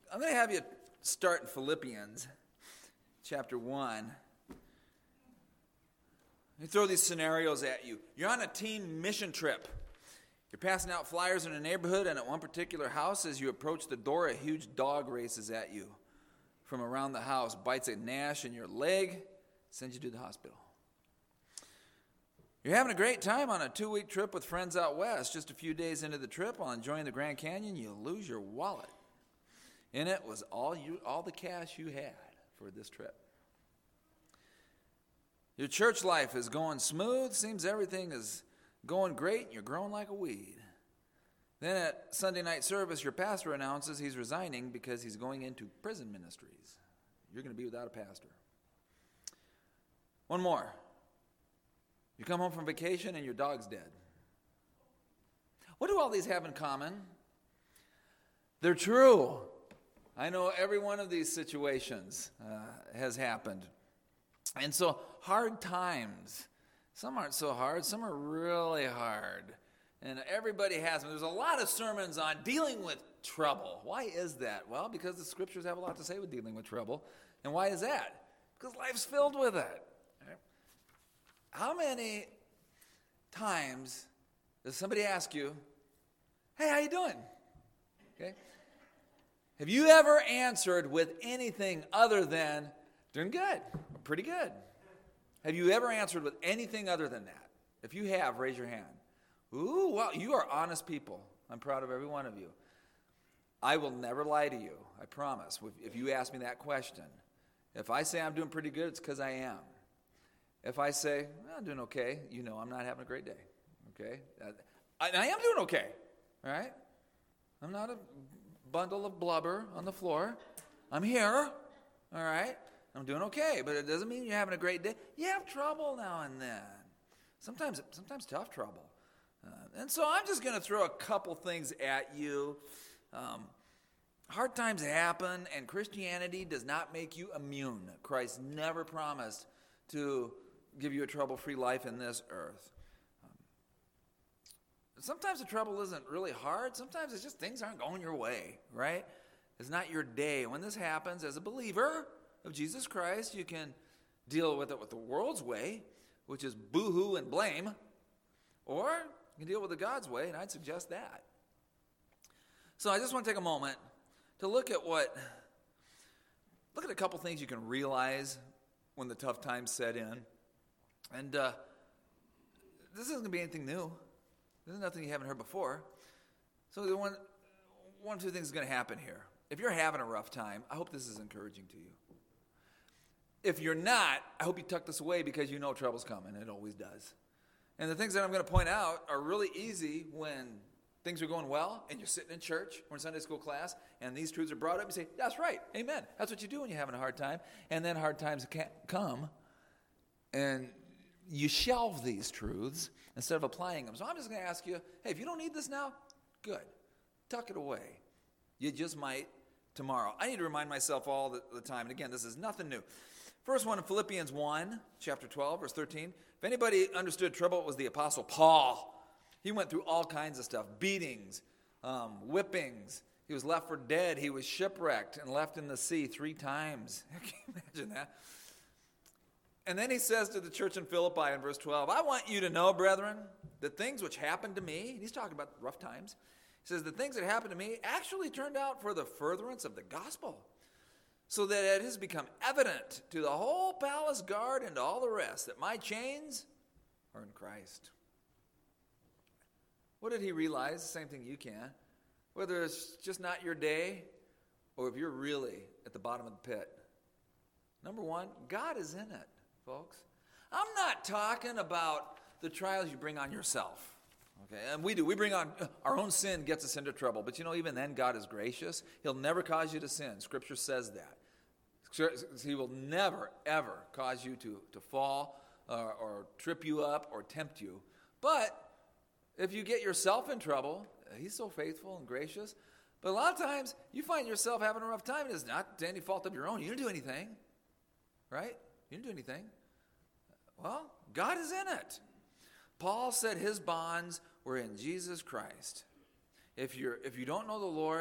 I'm going to have you start in Philippians chapter 1. Let me throw these scenarios at you. You're on a team mission trip. You're passing out flyers in a neighborhood, and at one particular house, as you approach the door, a huge dog races at you from around the house, bites a gnash in your leg, sends you to the hospital. You're having a great time on a 2-week trip with friends out west. Just a few days into the trip, while enjoying the Grand Canyon, you lose your wallet. In it was all the cash you had for this trip. Your church life is going smooth. Seems everything is going great, and you're growing like a weed. Then at Sunday night service, your pastor announces he's resigning because he's going into prison ministries. You're going to be without a pastor. One more. You come home from vacation and your dog's dead. What do all these have in common? They're true. I know every one of these situations has happened. And so hard times, some aren't so hard, some are really hard. And everybody has them. There's a lot of sermons on dealing with trouble. Why is that? Well, because the scriptures have a lot to say with dealing with trouble. And why is that? Because life's filled with it. Right? How many times does somebody ask you, hey, how you doing? Okay. Have you ever answered with anything other than, doing good, pretty good? Have you ever answered with anything other than that? If you have, raise your hand. Ooh, well, you are honest people. I'm proud of every one of you. I will never lie to you, I promise, if you ask me that question. If I say I'm doing pretty good, it's because I am. If I say, well, I'm doing okay, you know I'm not having a great day, okay? I am doing okay, all right? I'm not a bundle of blubber on the floor. I'm here, all right? I'm doing okay, but it doesn't mean you're having a great day. You have trouble now and then. Sometimes tough trouble. And so I'm just going to throw a couple things at you. Hard times happen, and Christianity does not make you immune. Christ never promised to give you a trouble-free life in this earth. Sometimes the trouble isn't really hard. Sometimes it's just things aren't going your way, right? It's not your day. When this happens, as a believer of Jesus Christ, you can deal with it with the world's way, which is boo-hoo and blame, or you can deal with it God's way, and I'd suggest that. So I just want to take a moment to look at a couple things you can realize when the tough times set in. And this isn't going to be anything new. This is nothing you haven't heard before. So one or two things is going to happen here. If you're having a rough time, I hope this is encouraging to you. If you're not, I hope you tuck this away because you know trouble's coming. It always does. And the things that I'm going to point out are really easy when things are going well and you're sitting in church or in Sunday school class and these truths are brought up. You say, that's right, amen. That's what you do when you're having a hard time. And then hard times come and you shelve these truths instead of applying them. So I'm just going to ask you, hey, if you don't need this now, good. Tuck it away. You just might tomorrow. I need to remind myself all the time. And again, this is nothing new. First one in Philippians 1, chapter 12, verse 13. If anybody understood trouble, it was the Apostle Paul. He went through all kinds of stuff. Beatings, whippings. He was left for dead. He was shipwrecked and left in the sea 3 times. Can you imagine that? And then he says to the church in Philippi in verse 12, I want you to know, brethren, the things which happened to me, he's talking about rough times. He says, the things that happened to me actually turned out for the furtherance of the gospel, so that it has become evident to the whole palace guard and to all the rest that my chains are in Christ. What did he realize? The same thing you can. Whether it's just not your day or if you're really at the bottom of the pit. Number one, God is in it, folks. I'm not talking about the trials you bring on yourself. Okay, and we do. We bring on our own sin gets us into trouble. But even then, God is gracious. He'll never cause you to sin. Scripture says that. He will never, ever cause you to fall or trip you up or tempt you. But if you get yourself in trouble, he's so faithful and gracious. But a lot of times, you find yourself having a rough time. It's not to any fault of your own. You didn't do anything. Right? You didn't do anything. Well, God is in it. Paul said his bonds were in Jesus Christ. If you don't know the Lord,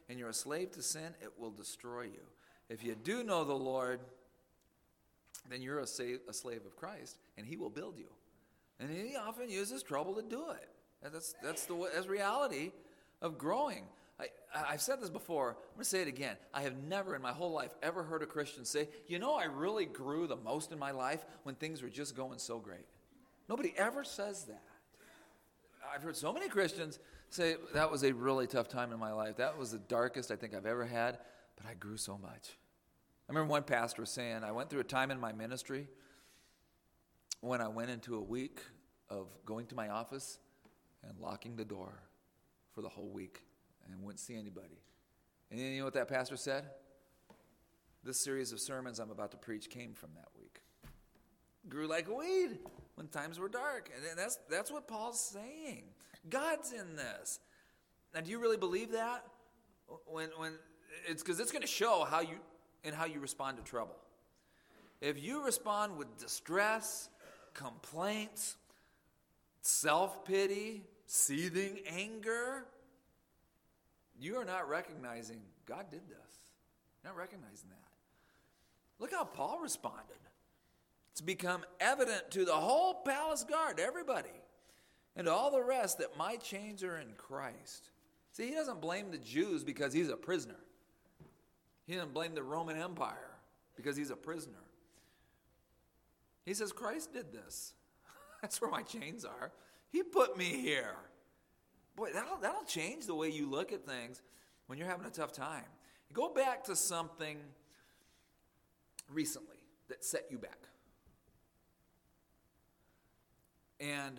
and you're a slave to sin, it will destroy you. If you do know the Lord, then you're a slave of Christ, and he will build you. And he often uses trouble to do it. That's the reality of growing. I've said this before. I'm going to say it again. I have never in my whole life ever heard a Christian say, I really grew the most in my life when things were just going so great. Nobody ever says that. I've heard so many Christians say, that was a really tough time in my life. That was the darkest I think I've ever had, but I grew so much. I remember one pastor was saying, I went through a time in my ministry when I went into a week of going to my office and locking the door for the whole week and wouldn't see anybody. And you know what that pastor said? This series of sermons I'm about to preach came from that week. Grew like a weed when times were dark. And that's what Paul's saying. God's in this. Now, do you really believe that? When it's because it's going to show how you respond to trouble. If you respond with distress, complaints, self-pity, seething anger, you are not recognizing God did this. You're not recognizing that. Look how Paul responded. It's become evident to the whole palace guard, everybody, and to all the rest that my chains are in Christ. See, he doesn't blame the Jews because he's a prisoner. He doesn't blame the Roman Empire because he's a prisoner. He says, Christ did this. That's where my chains are. He put me here. Boy, that'll change the way you look at things when you're having a tough time. Go back to something recently that set you back. And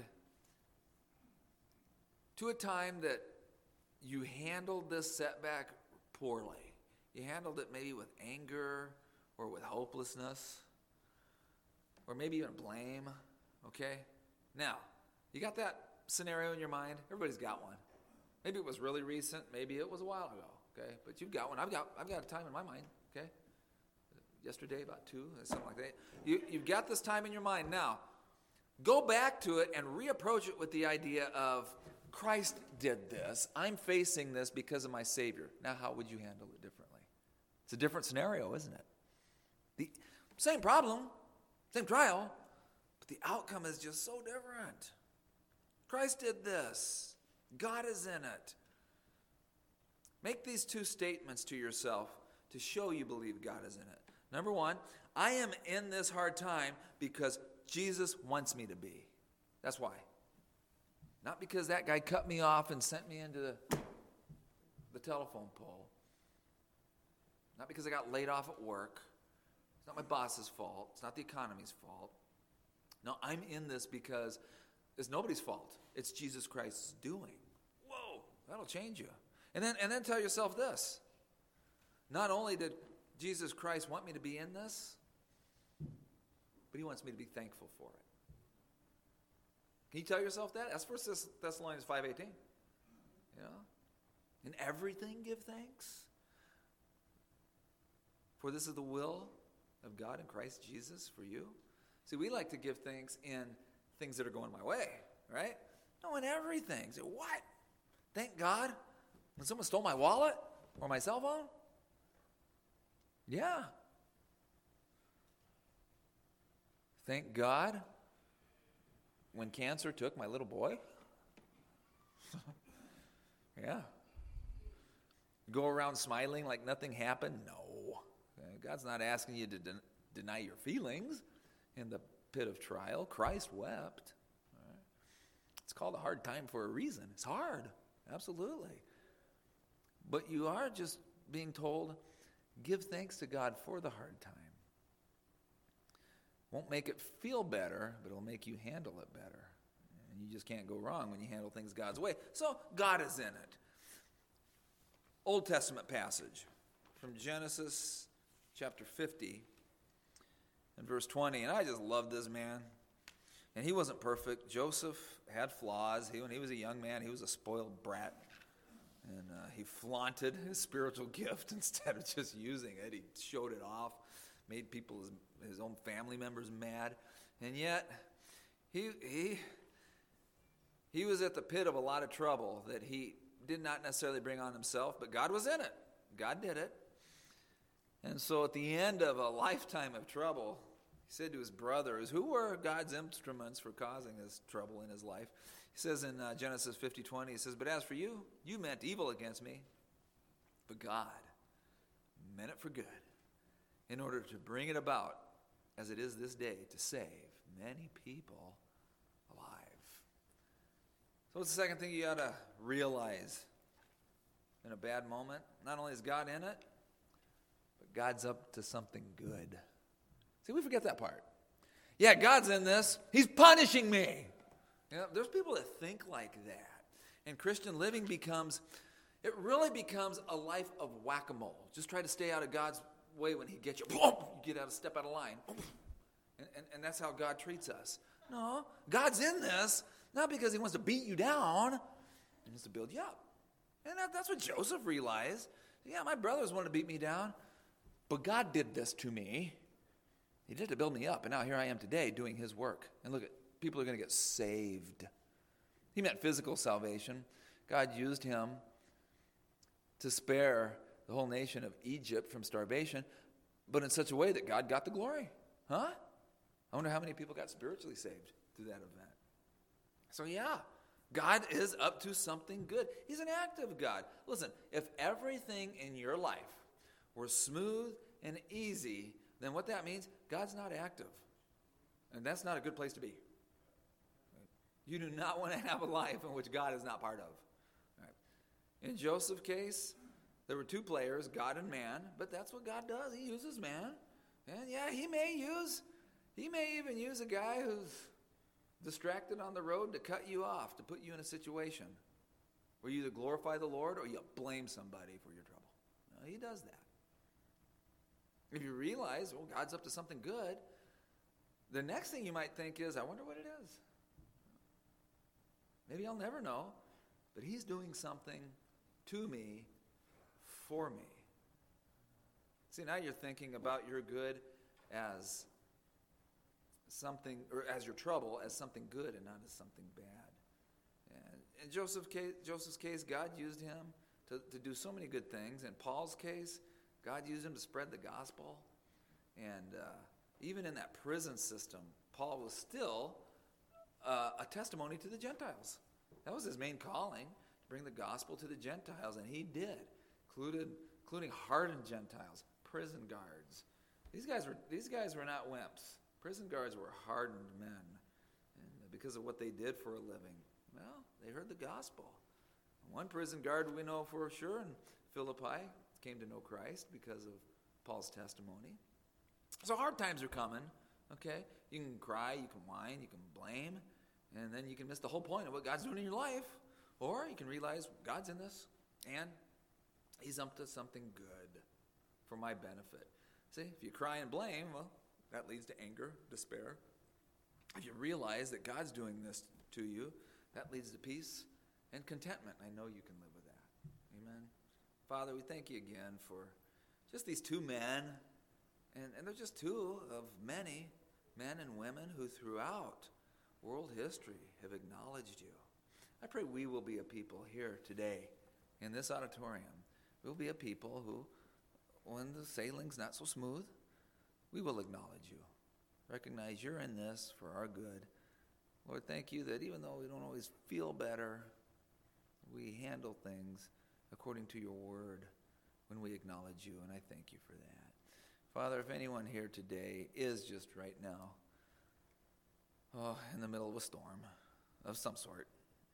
to a time that you handled this setback poorly. You handled it maybe with anger or with hopelessness or maybe even blame, okay? Now, you got that scenario in your mind? Everybody's got one. Maybe it was really recent. Maybe it was a while ago, okay? But you've got one. I've got a time in my mind, okay? Yesterday, about 2, something like that. You've got this time in your mind. Now, go back to it and reapproach it with the idea of Christ did this. I'm facing this because of my Savior. Now, how would you handle it differently? It's a different scenario, isn't it? The same problem, same trial, but the outcome is just so different. Christ did this. God is in it. Make these 2 statements to yourself to show you believe God is in it. Number 1, I am in this hard time because Jesus wants me to be. That's why. Not because that guy cut me off and sent me into the telephone pole. Not because I got laid off at work. It's not my boss's fault. It's not the economy's fault. No, I'm in this because it's nobody's fault. It's Jesus Christ's doing. Whoa, that'll change you. And then tell yourself this. Not only did Jesus Christ want me to be in this, but he wants me to be thankful for it. Can you tell yourself that? That's 1 Thessalonians 5:18. In everything give thanks. For this is the will of God in Christ Jesus for you. See, we like to give thanks in things that are going my way, right? No, in everything. Say, what? Thank God? When someone stole my wallet or my cell phone? Yeah. Thank God when cancer took my little boy? Yeah. Go around smiling like nothing happened? No. Okay? God's not asking you to deny your feelings in the pit of trial. Christ wept. Right? It's called a hard time for a reason. It's hard. Absolutely. But you are just being told, give thanks to God for the hard time. Won't make it feel better, but it'll make you handle it better. And you just can't go wrong when you handle things God's way. So God is in it. Old Testament passage from Genesis chapter 50 and verse 20. And I just love this man. And he wasn't perfect. Joseph had flaws. When he was a young man, he was a spoiled brat. And he flaunted his spiritual gift instead of just using it. He showed it off, made people, his own family members mad. And yet, he was at the pit of a lot of trouble that he did not necessarily bring on himself, but God was in it. God did it. And so at the end of a lifetime of trouble, he said to his brothers, who were God's instruments for causing this trouble in his life, he says in Genesis 50:20, he says, but as for you, you meant evil against me, but God meant it for good, in order to bring it about, as it is this day, to save many people alive. So what's the second thing you got to realize in a bad moment? Not only is God in it, but God's up to something good. See, we forget that part. Yeah, God's in this. He's punishing me. You know, there's people that think like that. And Christian living it really becomes a life of whack-a-mole. Just try to stay out of God's way when he gets you. Boom, you step out of line. And that's how God treats us. No, God's in this, not because he wants to beat you down. He wants to build you up. And that's what Joseph realized. Yeah, my brothers wanted to beat me down, but God did this to me. He did it to build me up, and now here I am today doing his work. And look, people are going to get saved. He meant physical salvation. God used him to spare the whole nation of Egypt from starvation, but in such a way that God got the glory. Huh? I wonder how many people got spiritually saved through that event. So yeah, God is up to something good. He's an active God. Listen, if everything in your life were smooth and easy, then what that means, God's not active. And that's not a good place to be. You do not want to have a life in which God is not part of. Right. In Joseph's case, there were two players, God and man, but that's what God does. He uses man. And yeah, he may even use a guy who's distracted on the road to cut you off, to put you in a situation where you either glorify the Lord or you blame somebody for your trouble. No, he does that. If you realize, well, God's up to something good, the next thing you might think is, I wonder what it is. Maybe I'll never know, but he's doing something to me, for me. See, now you're thinking about your good as something, or as your trouble as something good and not as something bad. And in Joseph's case, God used him to do so many good things. In Paul's case, God used him to spread the gospel. And even in that prison system, Paul was still a testimony to the Gentiles. That was his main calling, to bring the gospel to the Gentiles, and he did, including hardened Gentiles, prison guards. These guys were not wimps. Prison guards were hardened men, and because of what they did for a living. Well, they heard the gospel. One prison guard we know for sure in Philippi came to know Christ because of Paul's testimony. So hard times are coming, okay? You can cry, you can whine, you can blame, and then you can miss the whole point of what God's doing in your life. Or you can realize God's in this, and he's up to something good for my benefit. See, if you cry and blame, well, that leads to anger, despair. If you realize that God's doing this to you, that leads to peace and contentment. I know you can live with that. Amen. Father, we thank you again for just these two men, and they're just two of many men and women who throughout world history have acknowledged you. I pray we will be a people here today in this auditorium. We'll be a people who, when the sailing's not so smooth, we will acknowledge you. Recognize you're in this for our good. Lord, thank you that even though we don't always feel better, we handle things according to your word when we acknowledge you, and I thank you for that. Father, if anyone here today is just right now in the middle of a storm of some sort,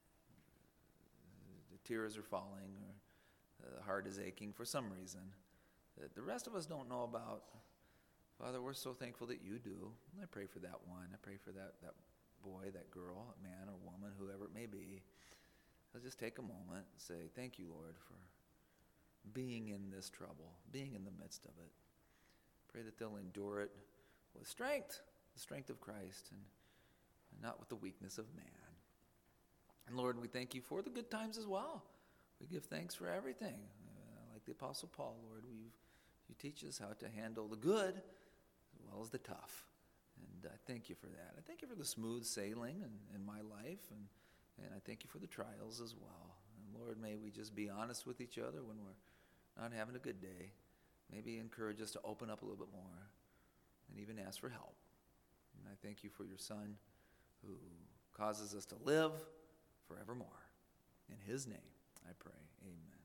the tears are falling or the heart is aching for some reason that the rest of us don't know about, Father, we're so thankful that you do. And I pray for that one. I pray for that boy, that girl, man or woman, whoever it may be. I'll just take a moment and say, thank you, Lord, for being in this trouble, being in the midst of it. Pray that they'll endure it with strength, the strength of Christ, and not with the weakness of man. And Lord, we thank you for the good times as well. We give thanks for everything. Like the Apostle Paul, Lord, you teach us how to handle the good as well as the tough. And I thank you for that. I thank you for the smooth sailing in my life, and I thank you for the trials as well. And Lord, may we just be honest with each other when we're not having a good day. Maybe encourage us to open up a little bit more and even ask for help. And I thank you for your Son who causes us to live forevermore. In his name, I pray. Amen.